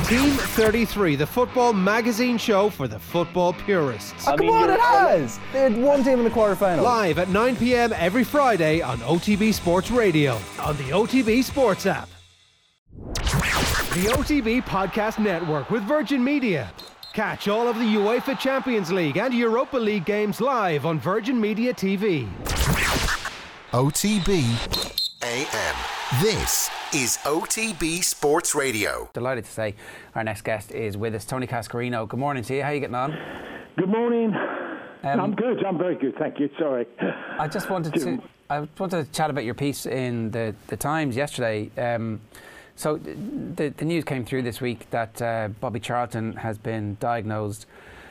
Team 33, the football magazine show for the football purists. Come on, it has! They had one team in the quarter-final. Live at 9 p.m. every Friday on OTB Sports Radio, on the OTB Sports app. The OTB Podcast Network with Virgin Media. Catch all of the UEFA Champions League and Europa League games live on Virgin Media TV. OTB AM. This is OTB Sports Radio. Delighted to say our next guest is with us, Tony Cascarino. Good morning to you. How are you getting on? Good morning. I'm good. I'm very good. Thank you. Sorry. I wanted to chat about your piece in the Times yesterday. So the news came through this week that Bobby Charlton has been diagnosed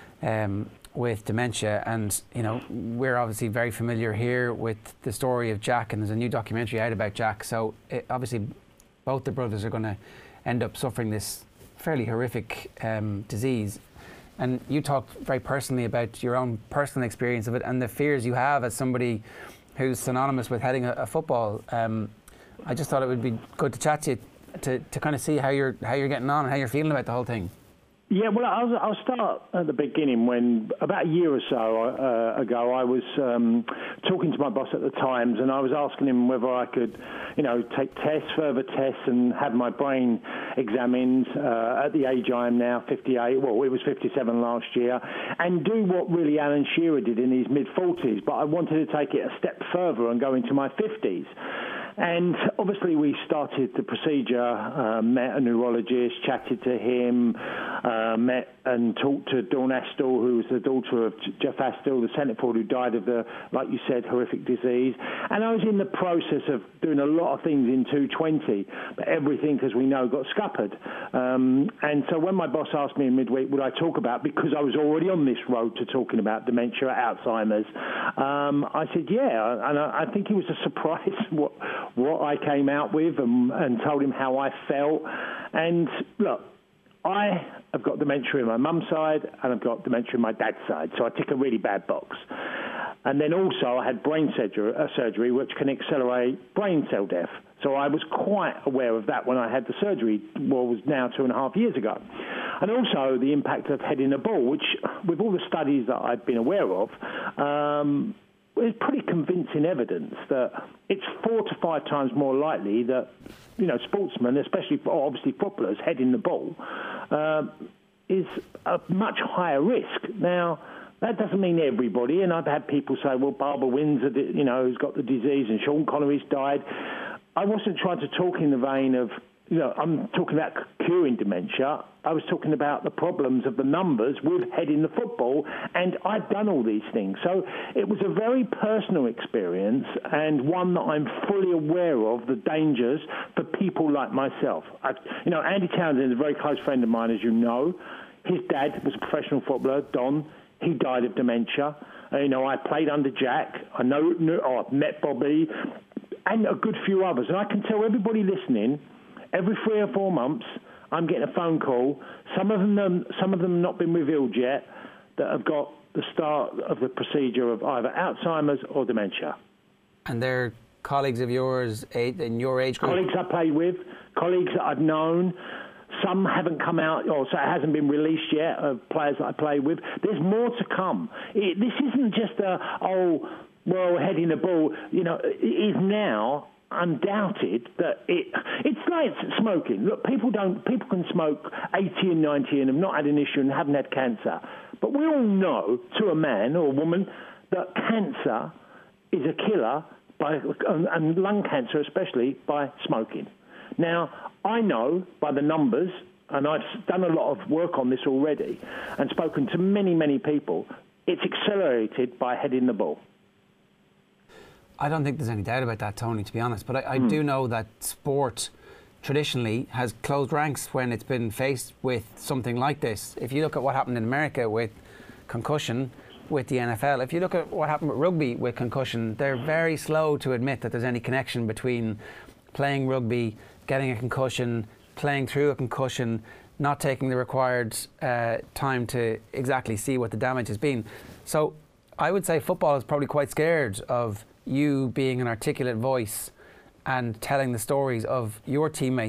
with dementia, and you know we're obviously very familiar here with the story of Jack, and there's a new documentary out about Jack. So obviously both the brothers are going to end up suffering this fairly horrific disease. And you talked very personally about your own personal experience of it and the fears you have as somebody who's synonymous with heading a football. I just thought it would be good to chat to you to kind of see how you're getting on and how you're feeling about the whole thing. Yeah, well, I'll start at the beginning. When about a year or so ago, I was talking to my boss at the Times, and I was asking him whether I could, take further tests, and have my brain examined at the age I am now, 58. Well, it was 57 last year, and do what really Alan Shearer did in his mid-40s. But I wanted to take it a step further and go into my 50s. And obviously we started the procedure, met a neurologist, chatted to him, met and talked to Dawn Astle, who was the daughter of Jeff Astle, the centre forward who died of the, like you said, horrific disease. And I was in the process of doing a lot of things in 220, but everything, as we know, got scuppered. And so when my boss asked me in midweek, would I talk about, because I was already on this road to talking about dementia, Alzheimer's, I said, yeah. And I think it was a surprise what I came out with, and told him how I felt. And look, I have got dementia in my mum's side, and I've got dementia in my dad's side, so I tick a really bad box. And then also I had brain surgery which can accelerate brain cell death. So I was quite aware of that when I had the surgery, was now 2.5 years ago. And also the impact of heading a ball, which with all the studies that I've been aware of, there's pretty convincing evidence that it's 4 to 5 times more likely that, sportsmen, especially obviously footballers, heading the ball, is a much higher risk. Now, that doesn't mean everybody, and I've had people say, well, Barbara Windsor, who's got the disease, and Sean Connery's died. I wasn't trying to talk in the vein of, I'm talking about curing dementia. I was talking about the problems of the numbers with heading the football, and I've done all these things. So it was a very personal experience, and one that I'm fully aware of, the dangers for people like myself. Andy Townsend is a very close friend of mine, as you know. His dad was a professional footballer, Don. He died of dementia. I played under Jack. I've met Bobby and a good few others. And I can tell everybody listening, every 3 or 4 months, I'm getting a phone call. Some of them not been revealed yet, that have got the start of the procedure of either Alzheimer's or dementia. And they're colleagues of yours in your age group? Colleagues I played with, colleagues that I've known. Some haven't come out, or so it hasn't been released yet, of players that I play with. There's more to come. This isn't just heading the ball. It is now undoubted that it's like smoking. Look, people can smoke 80 and 90 and have not had an issue and haven't had cancer. But we all know, to a man or a woman, that cancer is a killer, and lung cancer especially, by smoking. Now, I know by the numbers, and I've done a lot of work on this already and spoken to many, many people, it's accelerated by heading the ball. I don't think there's any doubt about that, Tony, to be honest. But I do know that sport traditionally has closed ranks when it's been faced with something like this. If you look at what happened in America with concussion, with the NFL, if you look at what happened with rugby with concussion, they're very slow to admit that there's any connection between playing rugby, getting a concussion, playing through a concussion, not taking the required time to exactly see what the damage has been. So I would say football is probably quite scared of you being an articulate voice and telling the stories of your teammates.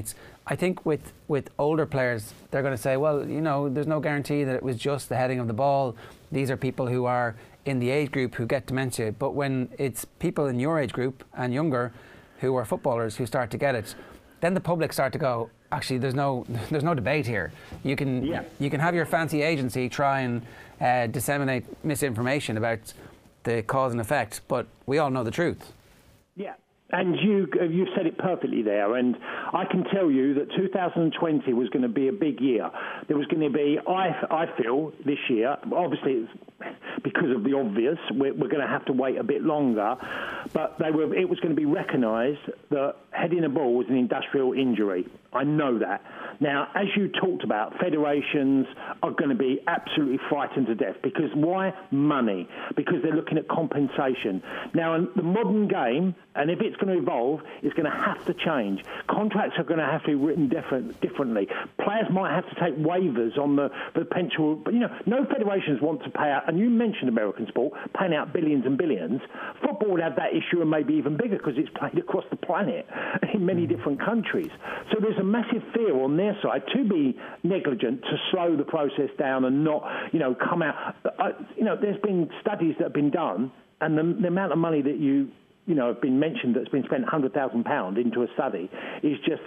I think with older players, they're going to say, well, there's no guarantee that it was just the heading of the ball. These are people who are in the age group who get dementia. But when it's people in your age group and younger who are footballers who start to get it, then the public start to go, actually, there's no debate here. You can have your fancy agency try and disseminate misinformation about the cause and effect, but we all know the truth. Yeah. And you said it perfectly there, and I can tell you that 2020 was going to be a big year. There was going to be, I feel, this year, obviously it's because of the obvious, we're going to have to wait a bit longer, but it was going to be recognised that heading a ball was an industrial injury. I know that. Now, as you talked about, federations are going to be absolutely frightened to death. Because why? Money. Because they're looking at compensation. Now, in the modern game, and if it's going to evolve, it's going to have to change. Contracts are going to have to be written differently. Players might have to take waivers on the potential. But, no federations want to pay out, and you mentioned American sport, paying out billions and billions. Football would have that issue and maybe even bigger because it's played across the planet in many different countries. So there's a massive fear on their side to be negligent, to slow the process down and not, come out. There's been studies that have been done, and the amount of money that have been mentioned that's been spent £100,000 into a study is just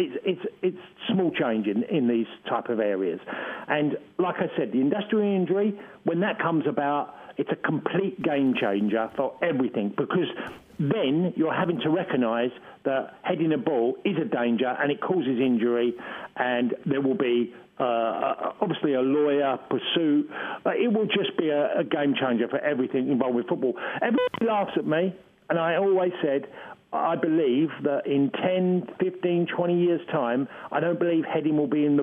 it's small change in these type of areas. And like I said, the industrial injury, when that comes about, it's a complete game changer for everything, because then you're having to recognise that heading a ball is a danger and it causes injury, and there will be obviously a lawyer pursuit. It will just be a game changer for everything involved with football. Everybody laughs at me, and I always said, I believe that in 10, 15, 20 years' time, I don't believe heading will be in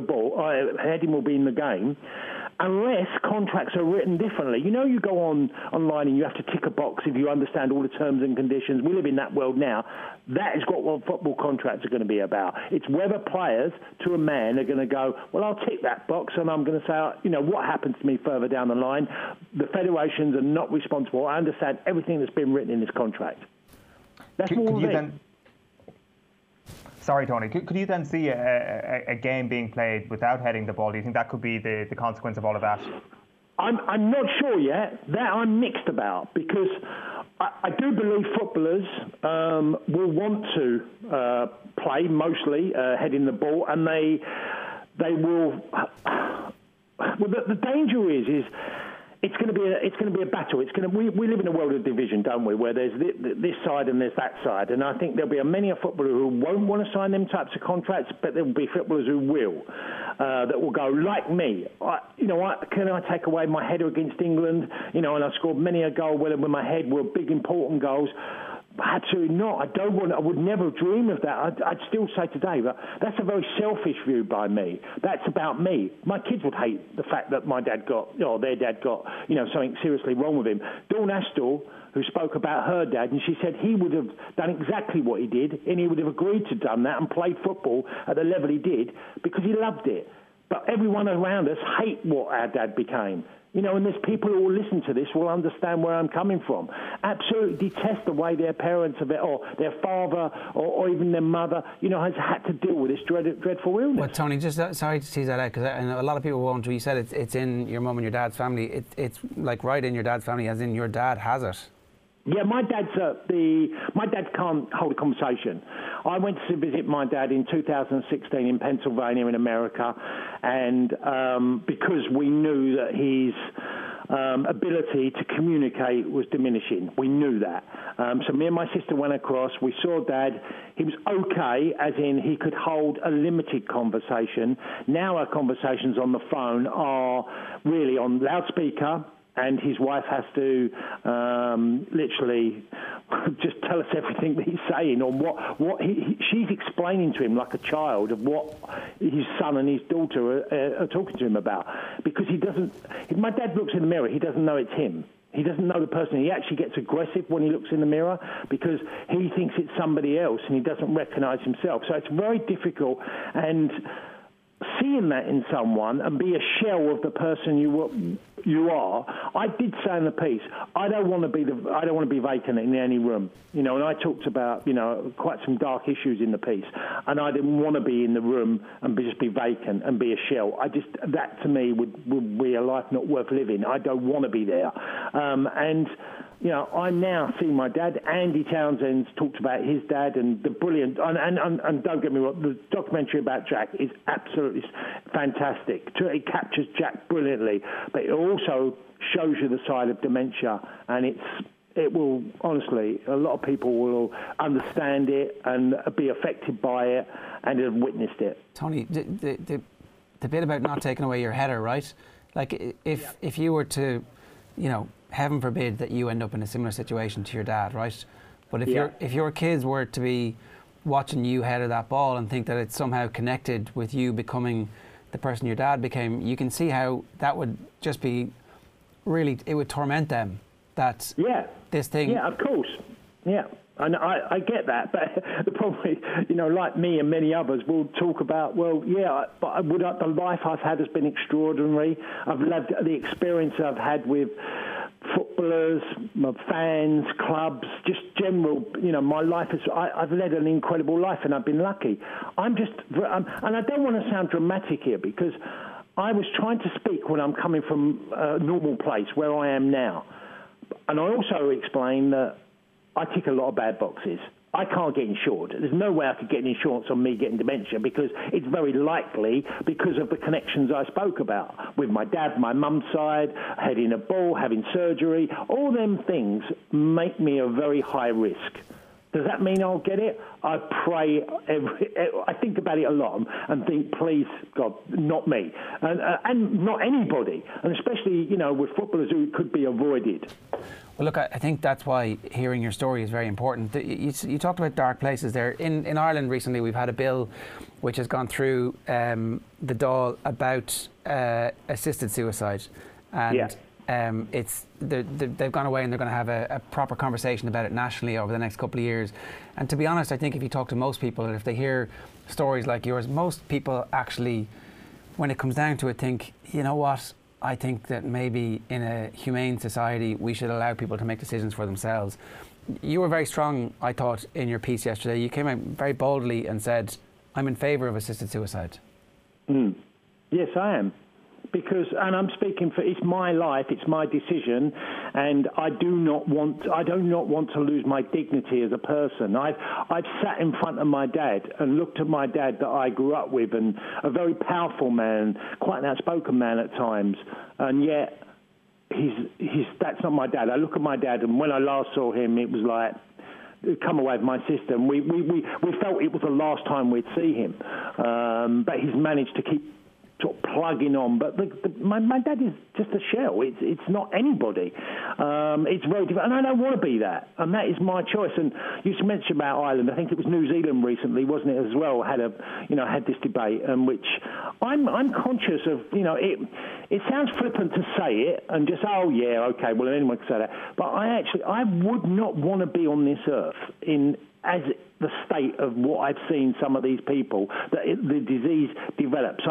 the game, unless contracts are written differently. You go online and you have to tick a box if you understand all the terms and conditions. We live in that world now. That is what football contracts are going to be about. It's whether players, to a man, are going to go, well, I'll tick that box, and I'm going to say, what happens to me further down the line? The federations are not responsible. I understand everything that's been written in this contract. That's more of it. Sorry, Tony. Could you then see a game being played without heading the ball? Do you think that could be the consequence of all of that? I'm not sure yet. That I'm mixed about, because I do believe footballers will want to play mostly heading the ball, and they will. Well, the danger is. It's going to be a battle. We live in a world of division, don't we? Where there's this side and there's that side, and I think there'll be many a footballer who won't want to sign them types of contracts, but there will be footballers who will, that will go like me. Can I take away my header against England? And I scored many a goal with my head were big important goals. Absolutely not. I would never dream of that. I'd still say today, but that's a very selfish view by me. That's about me. My kids would hate the fact that their dad got, something seriously wrong with him. Dawn Astle, who spoke about her dad, and she said he would have done exactly what he did, and he would have agreed to done that and played football at the level he did because he loved it. But everyone around us hate what our dad became. And there's people who will listen to this will understand where I'm coming from. Absolutely detest the way their parents or their father or even their mother, has had to deal with this dreadful illness. Well, Tony, just sorry to tease that out, because I know a lot of people won't. You said it's in your mum and your dad's family. It's like right in your dad's family, as in your dad has it. Yeah, my dad can't hold a conversation. I went to visit my dad in 2016 in Pennsylvania in America, and because we knew that his ability to communicate was diminishing. We knew that. So me and my sister went across. We saw Dad. He was okay, as in he could hold a limited conversation. Now our conversations on the phone are really on loudspeaker, and his wife has to literally just tell us everything that he's saying, or she's explaining to him like a child of what his son and his daughter are talking to him about. Because he doesn't. If my dad looks in the mirror, he doesn't know it's him. He doesn't know the person. He actually gets aggressive when he looks in the mirror because he thinks it's somebody else and he doesn't recognise himself. So it's very difficult, and seeing that in someone and be a shell of the person you are. I did say in the piece, I don't want to be vacant in any room. And I talked about quite some dark issues in the piece, and I didn't want to be in the room and just be vacant and be a shell. That to me would be a life not worth living. I don't want to be there, and. I now see my dad. Andy Townsend's talked about his dad and the brilliant, and don't get me wrong, the documentary about Jack is absolutely fantastic. It captures Jack brilliantly, but it also shows you the side of dementia, and it will, honestly, a lot of people will understand it and be affected by it and have witnessed it. Tony, the bit about not taking away your header, right? Like if you were to, heaven forbid that you end up in a similar situation to your dad, right? But if your kids were to be watching you header that ball and think that it's somehow connected with you becoming the person your dad became, you can see how that would just be really, it would torment them. That this thing. Yeah, of course. Yeah. And I get that, but the problem is, like me and many others will talk about, but the life I've had has been extraordinary. I've loved the experience I've had with footballers, my fans, clubs, just general, my life is, I've led an incredible life and I've been lucky. And I don't want to sound dramatic here because I was trying to speak when I'm coming from a normal place where I am now. And I also explained that I tick a lot of bad boxes. I can't get insured. There's no way I could get insurance on me getting dementia because it's very likely because of the connections I spoke about with my dad, my mum's side, heading a ball, having surgery. All them things make me a very high risk. Does that mean I'll get it? I pray I think about it a lot and think, please, God, not me. And not anybody. And especially, with footballers who could be avoided. Well, look, I think that's why hearing your story is very important. You talked about dark places there. In Ireland recently, we've had a bill which has gone through the Dáil about assisted suicide. And they've gone away and they're going to have a proper conversation about it nationally over the next couple of years. And to be honest, I think if you talk to most people, and if they hear stories like yours, most people actually, when it comes down to it, think, you know what, I think that maybe in a humane society we should allow people to make decisions for themselves. You were very strong, I thought, in your piece yesterday. You came out very boldly and said, I'm in favour of assisted suicide. Yes, I am. And I'm speaking for, it's my life, it's my decision, and I do not want to lose my dignity as a person. I've sat in front of my dad and looked at my dad that I grew up with, and a very powerful man, quite an outspoken man at times, and yet that's not my dad. I look at my dad, and when I last saw him, it was like, come away with my sister, and we felt it was the last time we'd see him, but he's managed to keep sort of plugging on, but my dad is just a shell. It's not anybody. It's very different, and I don't want to be that, and that is my choice. And you mentioned about Ireland. I think it was New Zealand recently, wasn't it, as well? Had this debate, which I'm conscious of. It sounds flippant to say it and just anyone can say that, but I would not want to be on this earth as the state of what I've seen some of these people, that the disease develops.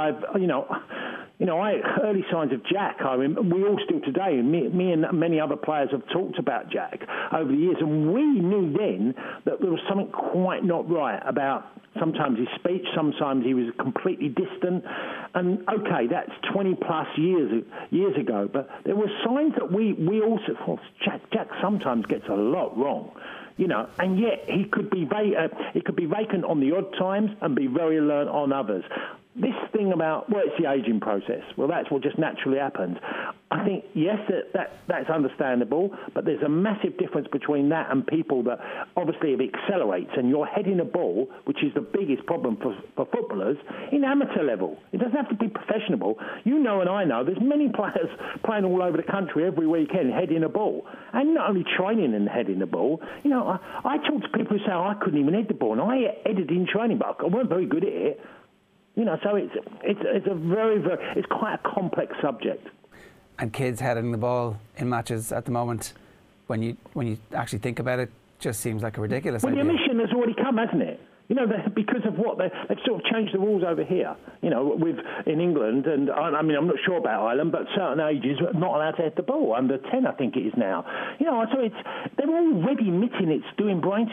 Early signs of Jack, we all still today, and me and many other players have talked about Jack over the years, and we knew then that there was something quite not right about sometimes his speech, sometimes he was completely distant, and that's 20 plus years ago, but there were signs that we also, Jack sometimes gets a lot wrong. And yet he could be vacant on the odd times and be very alert on others. This thing about, it's the ageing process. Well, that's what just naturally happens. I think, yes, that's understandable, but there's a massive difference between that and people that obviously it accelerates, and you're heading a ball, which is the biggest problem for footballers, in amateur level. It doesn't have to be professional. And I know, there's many players playing all over the country every weekend heading a ball, and not only training and heading the ball. I talk to people who say, I couldn't even head the ball, and I headed in training, but I weren't very good at it. So it's a very, very, it's quite a complex subject. And kids heading the ball in matches at the moment, when you actually think about it, just seems like a ridiculous idea. Well, the omission has already come, hasn't it? Because of what they've sort of changed the rules over here. In England, and I mean, I'm not sure about Ireland, but certain ages are not allowed to hit the ball. Under 10, I think it is now. So they're already admitting it's doing brain.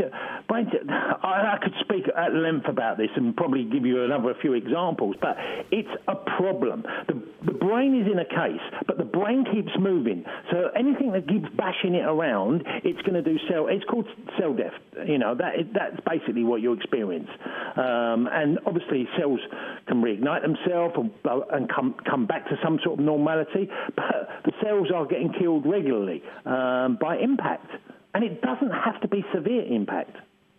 I could speak at length about this and probably give you a few examples, but it's a problem. The brain is in a case, but the brain keeps moving. So anything that keeps bashing it around, it's going to do it's called cell death. That's basically what you experience. And obviously cells can reignite themselves and come back to some sort of normality, but the cells are getting killed regularly by impact. And it doesn't have to be severe impact.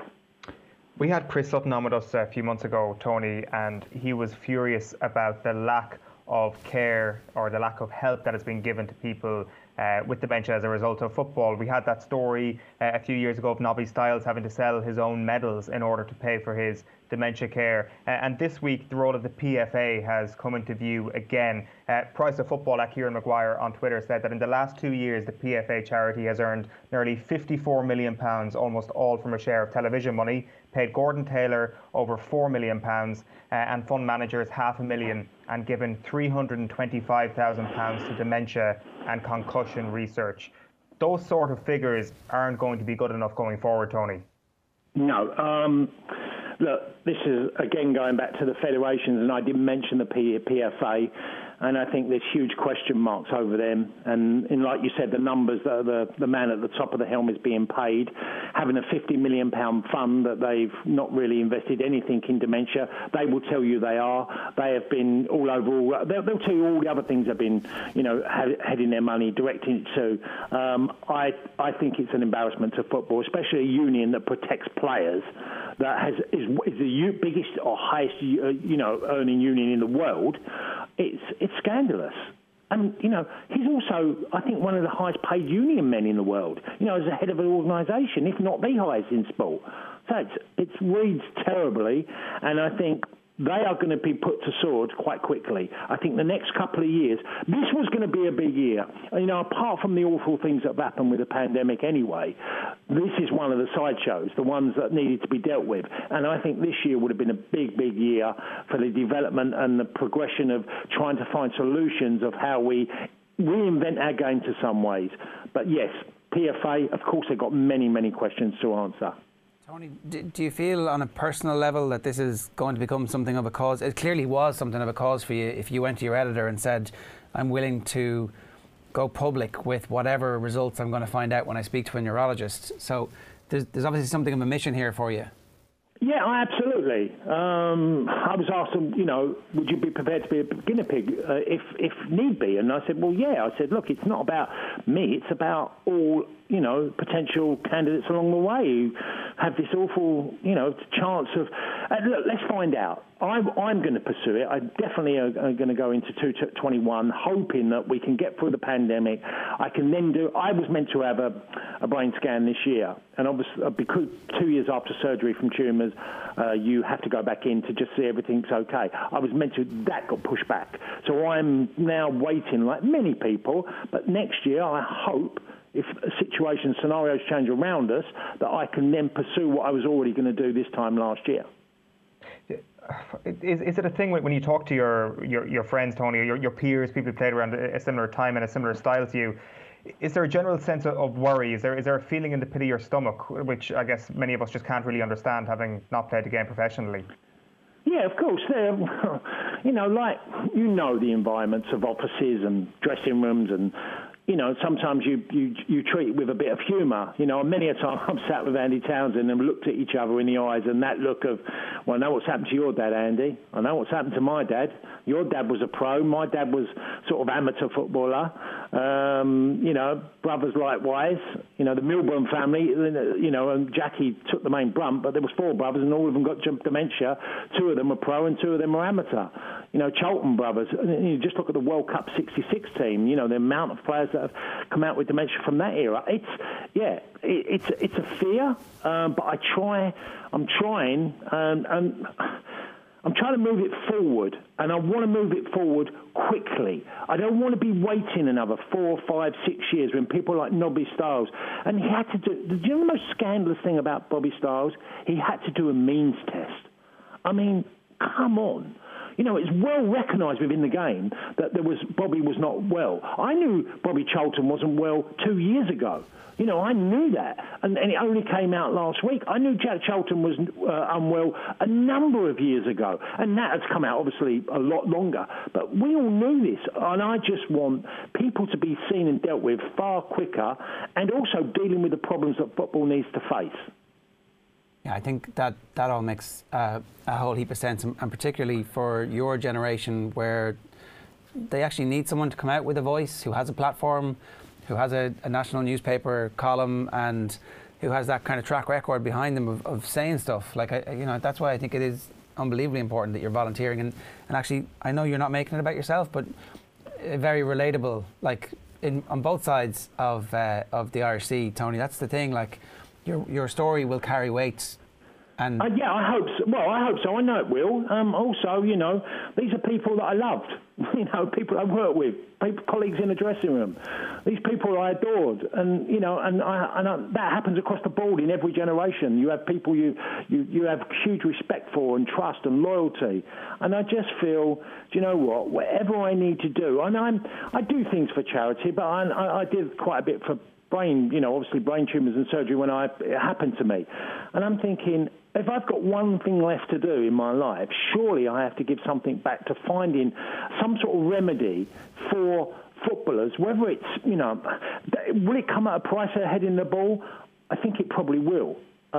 We had Chris Sutton on with us a few months ago, Tony, and he was furious about the lack of care or the lack of help that has been given to people with dementia as a result of football. We had that story a few years ago of Nobby Stiles having to sell his own medals in order to pay for his dementia care. And this week, the role of the PFA has come into view again. Price of Football at Kieran Maguire on Twitter said that in the last 2 years, the PFA charity has earned nearly £54 million, almost all from a share of television money, paid Gordon Taylor over £4 million, and fund managers £500,000, and given £325,000 to dementia and concussion research. Those sort of figures aren't going to be good enough going forward, Tony. No. Look, this is, again, going back to the federations, and I didn't mention the PFA, and I think there's huge question marks over them. And like you said, the numbers that the man at the top of the helm is being paid, having a £50 million fund that they've not really invested anything in dementia, they will tell you they are. They have been all over. They'll tell you all the other things they've been, heading their money, directing it to. I think it's an embarrassment to football, especially a union that protects players, that is the biggest or highest, earning union in the world. It's scandalous. And, he's also, I think, one of the highest paid union men in the world, as the head of an organisation, if not the highest in sport. So it reads terribly, and I think they are going to be put to sword quite quickly. I think the next couple of years, this was going to be a big year. Apart from the awful things that have happened with the pandemic anyway, this is one of the sideshows, the ones that needed to be dealt with. And I think this year would have been a big, big year for the development and the progression of trying to find solutions of how we reinvent our game to some ways. But yes, PFA, of course, they've got many, many questions to answer. Tony, do you feel on a personal level that this is going to become something of a cause? It clearly was something of a cause for you if you went to your editor and said, I'm willing to go public with whatever results I'm going to find out when I speak to a neurologist. So there's obviously something of a mission here for you. Yeah, absolutely. I was asked, would you be prepared to be a guinea pig if need be? And I said, well, yeah. I said, look, it's not about me. It's about all, potential candidates along the way who have this awful, chance of... look, let's find out. I'm going to pursue it. I definitely are going to go into 2021 hoping that we can get through the pandemic. I was meant to have a brain scan this year. And obviously, because 2 years after surgery from tumours, you have to go back in to just see everything's okay. That got pushed back. So I'm now waiting, like many people, but next year I hope, if scenarios change around us, that I can then pursue what I was already going to do this time last year. Is it a thing when you talk to your friends, Tony, or your peers, people who played around a similar time and a similar style to you? Is there a general sense of worry? Is there a feeling in the pit of your stomach, which I guess many of us just can't really understand, having not played the game professionally? Yeah, of course. The the environments of offices and dressing rooms, and sometimes you treat it with a bit of humour. Many a time I've sat with Andy Townsend and looked at each other in the eyes, and that look of, well, I know what's happened to your dad, Andy. I know what's happened to my dad. Your dad was a pro. My dad was sort of amateur footballer. Brothers likewise. The Milburn family, and Jackie took the main brunt, but there was 4 brothers and all of them got dementia. 2 of them are pro and 2 of them are amateur. Charlton brothers. You just look at the World Cup '66 team. The amount of players that have come out with dementia from that era. It's a fear, but I'm trying, and I'm trying to move it forward, and I want to move it forward quickly. I don't want to be waiting another 4, 5, 6 years when people like Nobby Stiles, and he had to do you know the most scandalous thing about Bobby Stiles? He had to do a means test. I mean, come on. You know, it's well recognised within the game that Bobby was not well. I knew Bobby Charlton wasn't well 2 years ago. You know, I knew that, and it only came out last week. I knew Jack Charlton was unwell a number of years ago, and that has come out obviously a lot longer. But we all knew this, and I just want people to be seen and dealt with far quicker, and also dealing with the problems that football needs to face. Yeah, I think that all makes a whole heap of sense, and particularly for your generation where they actually need someone to come out with a voice, who has a platform, who has a national newspaper column, and who has that kind of track record behind them of saying stuff. Like, that's why I think it is unbelievably important that you're volunteering. And actually, I know you're not making it about yourself, but very relatable, like on both sides of the Irish Sea, Tony. That's the thing, like, your story will carry weight. And yeah, I hope so. Well, I hope so. I know it will. Also, you know, these are people that I loved. You know, people I worked with, colleagues in the dressing room. These people I adored, and you know, and that happens across the board in every generation. You have people you have huge respect for and trust and loyalty. And I just feel, do you know what? Whatever I need to do, and I do things for charity, but I did quite a bit for brain, you know, obviously brain tumours and surgery when it happened to me. And I'm thinking, if I've got one thing left to do in my life, surely I have to give something back to finding some sort of remedy for footballers, whether it's, you know, will it come at a price of heading the ball? I think it probably will.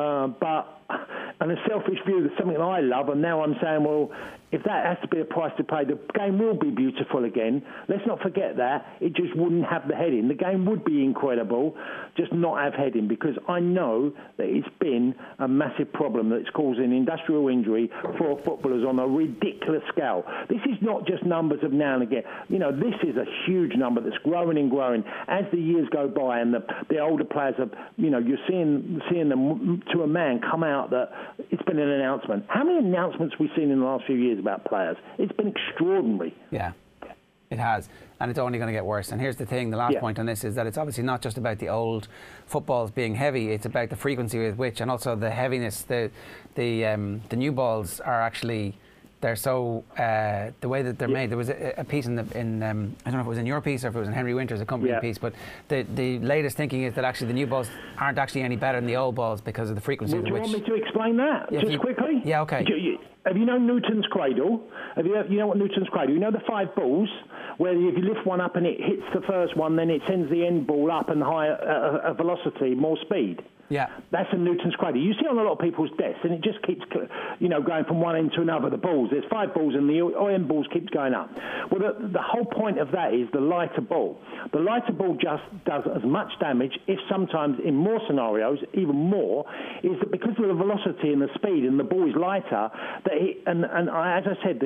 But on a selfish view, there's something that I love, and now I'm saying, well, if that has to be a price to pay, the game will be beautiful again. Let's not forget that. It just wouldn't have the heading. The game would be incredible, just not have heading, because I know that it's been a massive problem that's causing industrial injury for footballers on a ridiculous scale. This is not just numbers of now and again. You know, this is a huge number that's growing and growing as the years go by, and the older players have, you know, you're seeing them to a man come out that it's been an announcement. How many announcements have we seen in the last few years about players? It's been extraordinary. Yeah, it has, and it's only going to get worse. And here's the thing, the last point on this is that it's obviously not just about the old footballs being heavy, it's about the frequency with which, and also the heaviness. The new balls are actually, they're so the way that they're made. There was a piece in I don't know if it was in your piece or if it was in Henry Winter's accompanying piece, but the latest thinking is that actually the new balls aren't actually any better than the old balls because of the frequency with which. Do you want me to explain that just quickly? Yeah, okay. Have you known Newton's cradle? You know what Newton's cradle? You know the 5 balls, where if you lift one up and it hits the first one, then it sends the end ball up and higher velocity, more speed. Yeah, that's a Newton's cradle. You see on a lot of people's desks, and it just keeps, you know, going from one end to another. The balls, there's 5 balls, and the end balls keeps going up. Well, the whole point of that is the lighter ball. The lighter ball just does as much damage, if sometimes in more scenarios, even more, is that because of the velocity and the speed, and the ball is lighter, that as I said,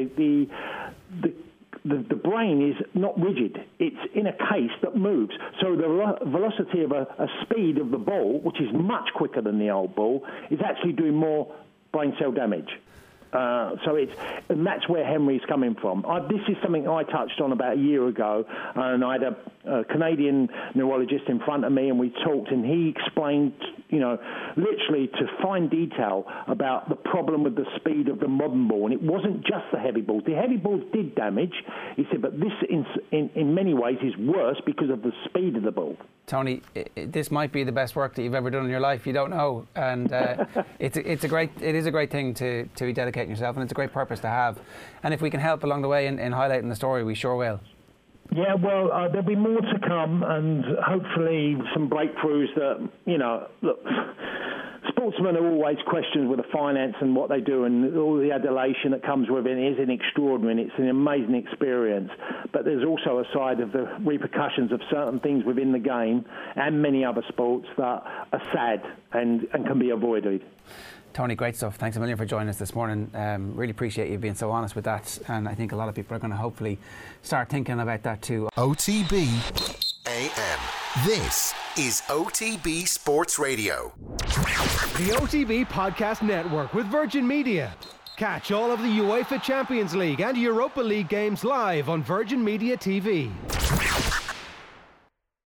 the brain is not rigid. It's in a case that moves. So the velocity of a speed of the ball, which is much quicker than the old ball, is actually doing more brain cell damage. And that's where Henry's coming from. This is something I touched on about a year ago, and I had a Canadian neurologist in front of me, and we talked, and he explained, you know, literally to fine detail about the problem with the speed of the modern ball. And it wasn't just the heavy balls. The heavy balls did damage, he said, but this in many ways is worse because of the speed of the ball. Tony, this might be the best work that you've ever done in your life. You don't know, and it is a great thing to be dedicating yourself, and it's a great purpose to have. And if we can help along the way in highlighting the story, we sure will. Yeah, well, there'll be more to come, and hopefully some breakthroughs that, you know, look, sportsmen are always questioned with the finance and what they do, and all the adulation that comes with it is an extraordinary, and it's an amazing experience. But there's also a side of the repercussions of certain things within the game and many other sports that are sad and can be avoided. Tony, great stuff. Thanks a million for joining us this morning. Really appreciate you being so honest with that, and I think a lot of people are going to hopefully start thinking about that too. OTB AM. This is OTB Sports Radio. The OTB Podcast Network with Virgin Media. Catch all of the UEFA Champions League and Europa League games live on Virgin Media TV.